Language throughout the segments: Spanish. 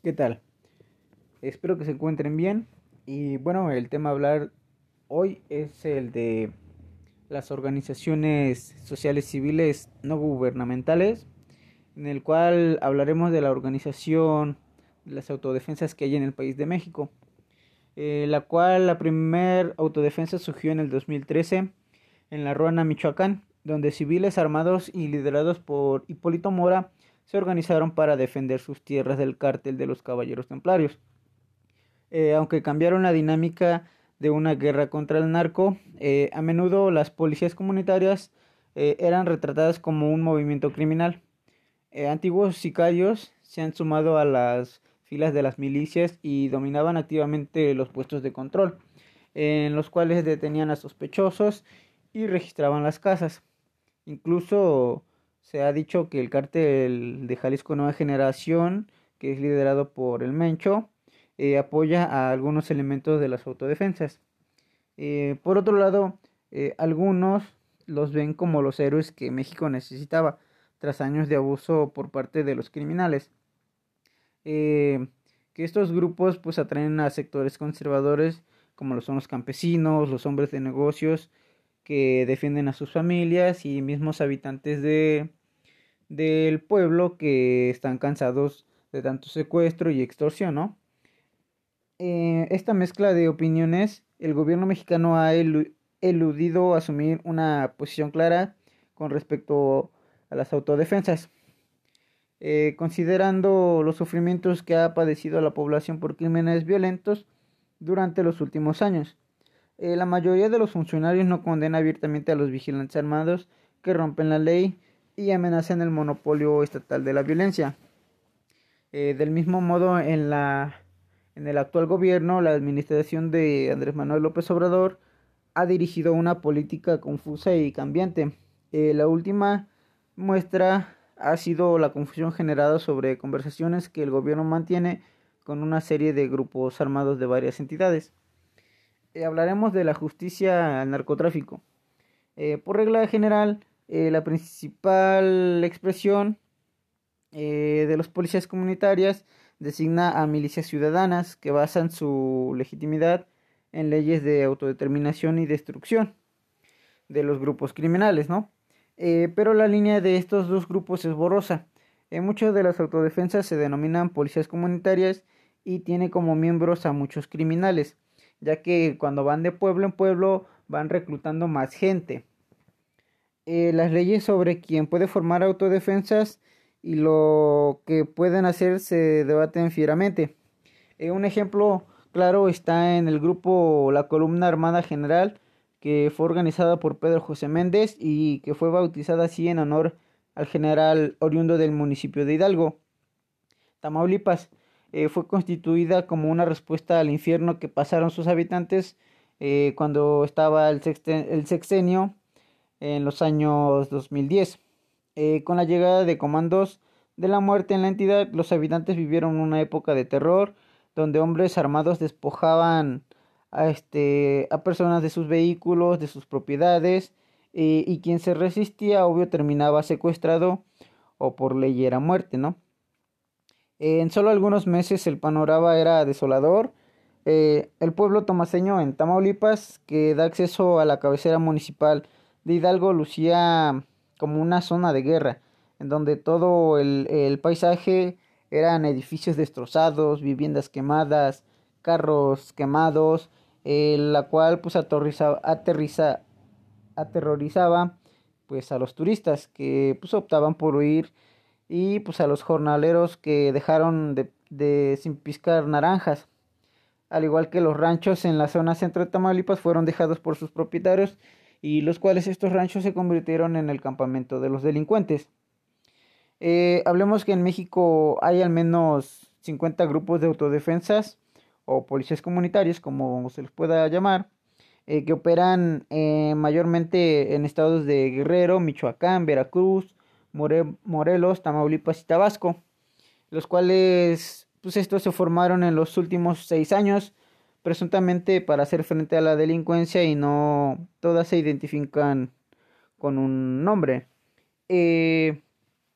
¿Qué tal? Espero que se encuentren bien. Y bueno, el tema a hablar hoy es el de las organizaciones sociales civiles no gubernamentales, en el cual hablaremos de la organización de las autodefensas que hay en el país de México, la primer autodefensa surgió en el 2013 en La Ruana, Michoacán, donde civiles armados y liderados por Hipólito Mora se organizaron para defender sus tierras del cártel de los Caballeros Templarios. Aunque cambiaron la dinámica de una guerra contra el narco, a menudo las policías comunitarias eran retratadas como un movimiento criminal. Antiguos sicarios se han sumado a las filas de las milicias y dominaban activamente los puestos de control, en los cuales detenían a sospechosos y registraban las casas. Incluso se ha dicho que el cártel de Jalisco Nueva Generación, que es liderado por el Mencho, apoya a algunos elementos de las autodefensas. Por otro lado, algunos los ven como los héroes que México necesitaba tras años de abuso por parte de los criminales. Eh, que estos grupos pues atraen a sectores conservadores como lo son los campesinos, los hombres de negocios que defienden a sus familias y mismos habitantes del pueblo que están cansados de tanto secuestro y extorsión, ¿no? Esta mezcla de opiniones, el gobierno mexicano ha eludido asumir una posición clara con respecto a las autodefensas, considerando los sufrimientos que ha padecido la población por crímenes violentos durante los últimos años. La mayoría de los funcionarios no condena abiertamente a los vigilantes armados que rompen la ley y amenazan el monopolio estatal de la violencia. Del mismo modo, en el actual gobierno, la administración de Andrés Manuel López Obrador ha dirigido una política confusa y cambiante. La última muestra ha sido la confusión generada sobre conversaciones que el gobierno mantiene con una serie de grupos armados de varias entidades. Hablaremos de la justicia al narcotráfico. Por regla general, la principal expresión de los policías comunitarias designa a milicias ciudadanas que basan su legitimidad en leyes de autodeterminación y destrucción de los grupos criminales, ¿no? Pero la línea de estos dos grupos es borrosa. Muchas de las autodefensas se denominan policías comunitarias y tiene como miembros a muchos criminales, ya que cuando van de pueblo en pueblo van reclutando más gente. Las leyes sobre quién puede formar autodefensas y lo que pueden hacer se debaten fieramente. Un ejemplo claro está en el grupo La Columna Armada General, que fue organizada por Pedro José Méndez y que fue bautizada así en honor al general oriundo del municipio de Hidalgo, Tamaulipas. Fue constituida como una respuesta al infierno que pasaron sus habitantes cuando estaba el sexenio en los años 2010. Con la llegada de comandos de la muerte en la entidad, los habitantes vivieron una época de terror donde hombres armados despojaban a personas de sus vehículos, de sus propiedades, y quien se resistía, obvio, terminaba secuestrado o por ley era muerte, ¿no? En solo algunos meses el panorama era desolador. El pueblo tomaseño en Tamaulipas, que da acceso a la cabecera municipal de Hidalgo, lucía como una zona de guerra, en donde todo el paisaje eran edificios destrozados, viviendas quemadas, carros quemados, la cual pues aterrorizaba pues a los turistas que pues optaban por huir y pues a los jornaleros que dejaron de sin piscar naranjas, al igual que los ranchos en la zona centro de Tamaulipas fueron dejados por sus propietarios y los cuales estos ranchos se convirtieron en el campamento de los delincuentes. Hablemos que en México hay al menos 50 grupos de autodefensas o policías comunitarios, como se les pueda llamar, que operan mayormente en estados de Guerrero, Michoacán, Veracruz, Morelos, Tamaulipas y Tabasco, los cuales pues estos se formaron en los últimos 6 años, presuntamente para hacer frente a la delincuencia y no todas se identifican con un nombre. Eh,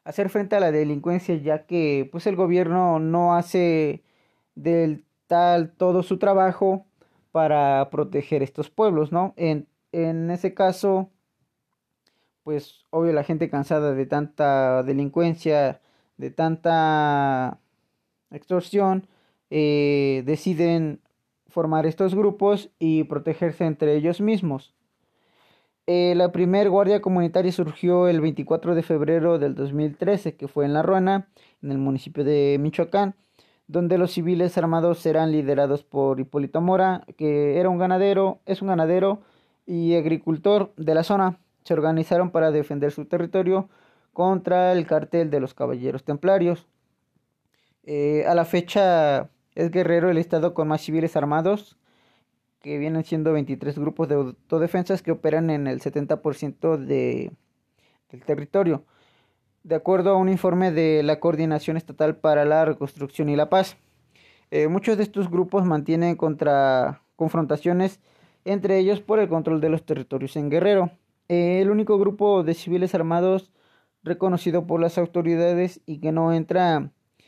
hacer frente a la delincuencia, ya que pues el gobierno no hace del tal todo su trabajo para proteger estos pueblos, ¿no? En ese caso, pues obvio la gente cansada de tanta delincuencia, de tanta extorsión, deciden formar estos grupos y protegerse entre ellos mismos. La primer guardia comunitaria surgió el 24 de febrero del 2013, que fue en La Ruana, en el municipio de Michoacán, donde los civiles armados eran liderados por Hipólito Mora, que es un ganadero y agricultor de la zona. Se organizaron para defender su territorio contra el cártel de los Caballeros Templarios. A la fecha es Guerrero el estado con más civiles armados, que vienen siendo 23 grupos de autodefensas que operan en el 70% del territorio, de acuerdo a un informe de la Coordinación Estatal para la Reconstrucción y la Paz. Muchos de estos grupos mantienen confrontaciones entre ellos por el control de los territorios en Guerrero. El único grupo de civiles armados reconocido por las autoridades y que no entra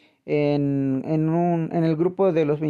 en el grupo de los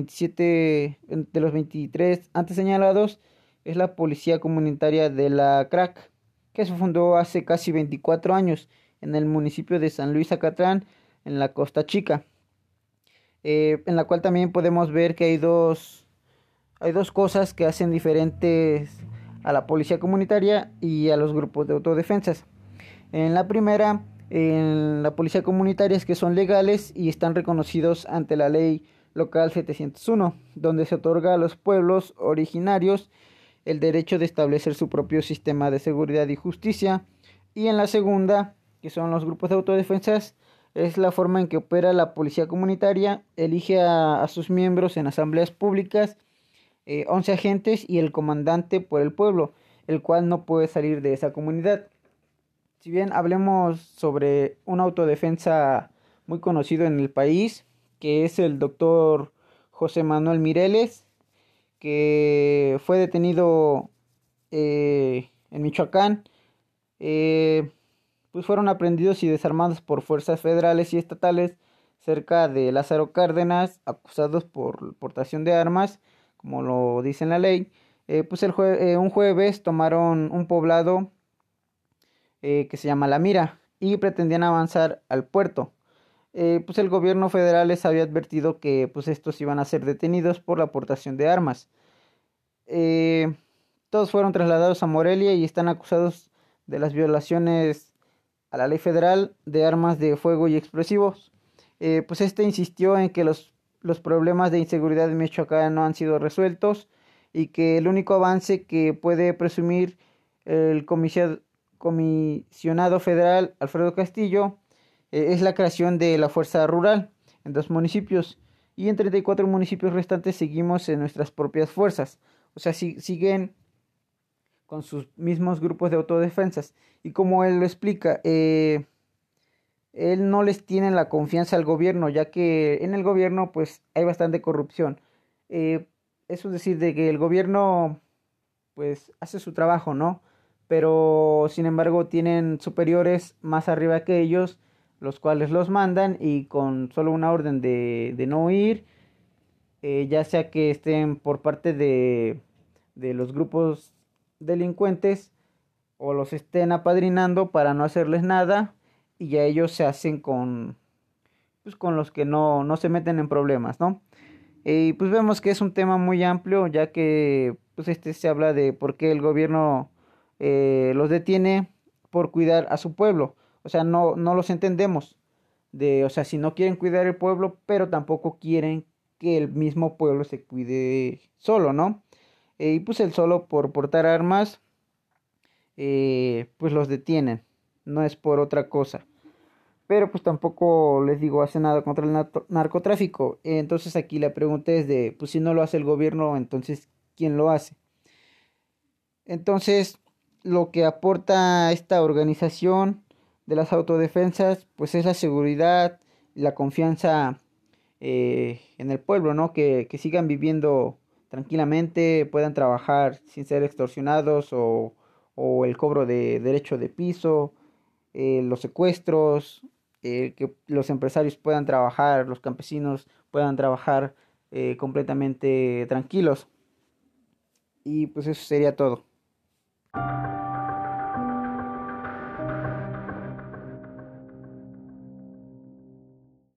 23 antes señalados es la Policía Comunitaria de la CRAC, que se fundó hace casi 24 años en el municipio de San Luis Acatlán, en la Costa Chica, en la cual también podemos ver que hay dos cosas que hacen diferentes a la policía comunitaria y a los grupos de autodefensas. En la primera, en la policía comunitaria, es que son legales y están reconocidos ante la ley local 701, donde se otorga a los pueblos originarios el derecho de establecer su propio sistema de seguridad y justicia. Y en la segunda, que son los grupos de autodefensas, es la forma en que opera la policía comunitaria, elige a sus miembros en asambleas públicas, 11 agentes y el comandante por el pueblo, el cual no puede salir de esa comunidad. Si bien hablemos sobre una autodefensa muy conocido en el país, que es el doctor José Manuel Mireles, que fue detenido en Michoacán, pues fueron aprendidos y desarmados por fuerzas federales y estatales cerca de Lázaro Cárdenas, acusados por portación de armas, como lo dice en la ley. Pues un jueves tomaron un poblado que se llama La Mira y pretendían avanzar al puerto. Pues el gobierno federal les había advertido que pues estos iban a ser detenidos por la aportación de armas. Eh, Todos fueron trasladados a Morelia y están acusados de las violaciones a la ley federal de armas de fuego y explosivos. Pues este insistió en que los problemas de inseguridad en Michoacán no han sido resueltos y que el único avance que puede presumir el comisionado federal Alfredo Castillo es la creación de la Fuerza Rural en 2 municipios y en 34 municipios restantes seguimos en nuestras propias fuerzas. O sea, siguen con sus mismos grupos de autodefensas. Y como él lo explica, él no les tiene la confianza al gobierno, ya que en el gobierno pues hay bastante corrupción. Eso es decir, de que el gobierno pues hace su trabajo, ¿no? Pero sin embargo tienen superiores más arriba que ellos, los cuales los mandan y con solo una orden de no ir, ya sea que estén por parte de los grupos delincuentes o los estén apadrinando para no hacerles nada y ya ellos se hacen pues, con los que no se meten en problemas, ¿no? Y pues vemos que es un tema muy amplio, ya que pues se habla de por qué el gobierno los detiene por cuidar a su pueblo. O sea, no los entendemos. O sea, si no quieren cuidar el pueblo, pero tampoco quieren que el mismo pueblo se cuide solo, ¿no? Y pues el solo por portar armas, pues los detienen. No es por otra cosa. Pero pues tampoco les digo hace nada contra el narcotráfico. Entonces aquí la pregunta es pues si no lo hace el gobierno, entonces ¿quién lo hace? Entonces lo que aporta esta organización de las autodefensas pues es la seguridad, la confianza en el pueblo, ¿no? Que sigan viviendo tranquilamente, puedan trabajar sin ser extorsionados o el cobro de derecho de piso, los secuestros, que los empresarios puedan trabajar, los campesinos puedan trabajar completamente tranquilos. Y pues eso sería todo.